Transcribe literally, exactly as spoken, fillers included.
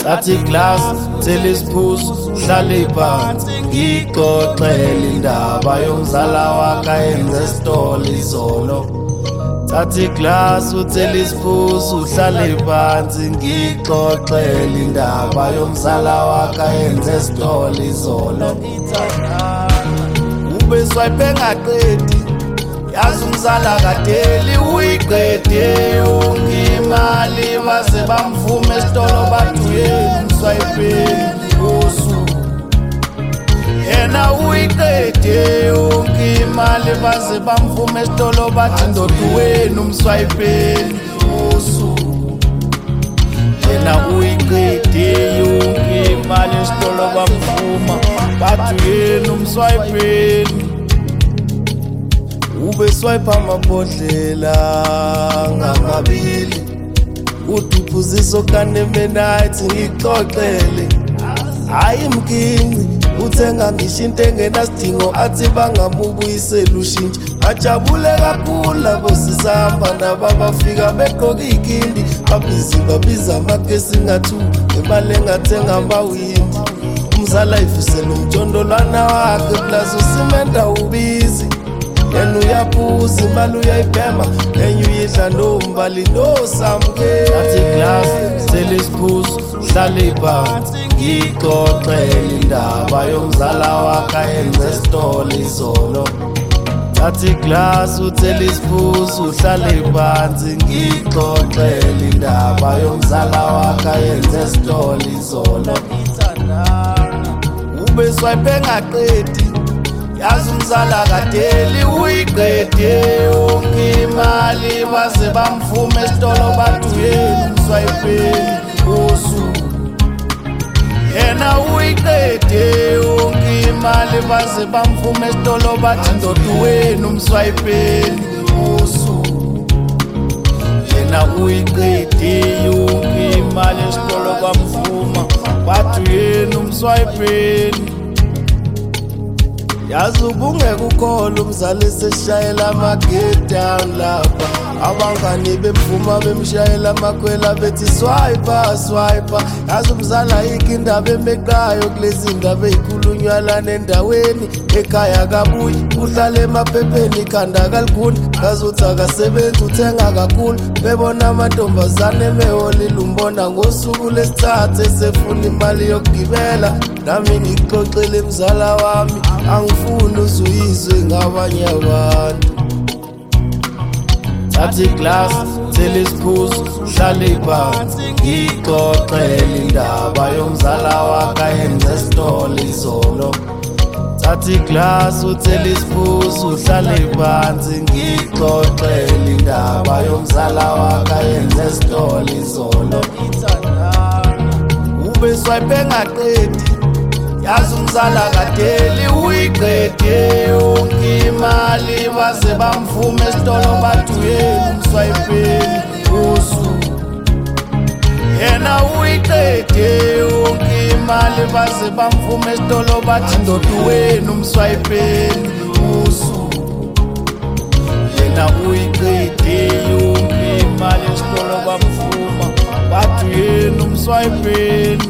thatha iglass thela isiphuzo hlale phansi ngixoxele indaba yomzala wakhe ayenze isitolo izolo. Thatha iglass uthela isiphuzo uhlale phansi ngixoxele indaba yomzala wakhe ayenze isitolo izolo. Ube swipe engaqedi yazi umzala kadeli uyiqede yonke imali base bamvuma esitolo bathi uyena umswayipeni usuku. Yena uyiqede yonke imali base bamvuma esitolo bathi ndoda wena umswayipeni usuku. Yena uyiqede yonke imali esitolo bamvuma bathi uyena umswayipeni. Ube swipe amabhodlela ngamabili uduphuziso kanemenathi ngixoxele hayi mkinci uthenga ngisho into engenasidingo athi bangamubuyisela ushintshe. Ajabule kakhulu labo sisahamba nabo bafika begqoka iy'kindi babhizi babiza amagesi ngathu imali engathenga amawindi. Umzala ifisela umjondolwana wakhe plus usimenda ubizi yena uyaphuza imali uyayibhema enye uyidla nombali nosamukeli. Thatha iglass thela isiphuzo hlale phansi ngixoxele indaba yomzala wakhe ayenze isitolo izolo. Thatha iglass uthela isiphuzo uhlale phansi ngixoxele indaba yomzala wakhe ayenze isitolo izolo. Ube swipe engaqedi yazi umzala kadeli uyiqede yonke imali base bamvuma esitolo bathi uyena umswayipeni usuku. Yena uyiqede yonke imali base bamvuma esitolo bathi ndoda wena umswayipeni usuku. Yena uyiqede yonke imali esitolo bamvuma bathi uyena umswayipeni. Yazi ubungeke ukholwa umzala eseshayela ama-get down lapha abangani bemvuma bemshayela amakhwela bethi swiper swiper. Yazi umzala yikho indaba emeqayo kulezi ndaba ey'khulunywa lana endaweni ekhaya kabuyi uhlala emaphepheni ikhanda kalikhuni ngazuthi akasebenzi uthenga kakhulu. Bebona amantombazane emeholile umbona ngosuku lesithathu esefuna imali yokugibela. Nami ngixoxele mzala wami angifuni uzuyizwe ngabanye abantu. Thatha iglass thela isiphuzo hlale phansi ngixoxele indaba yomzala wakhe ayenze isitolo izolo. Thatha iglass uthela isiphuzo uhlale phansi ngixoxele indaba yomzala wakhe ayenze isitolo izolo. Ube swipe engaqedi yazi umzala kadeli uyiqede yonke imali base bamvuma esitolo bathi uyena umswayipeni usuku. Yena uyiqede yonke imali base bamvuma esitolo bathi ndoda wena umswayipeni usuku. Yena uyiqede yonke imali esitolo bamvuma bathi uyena umswayipeni.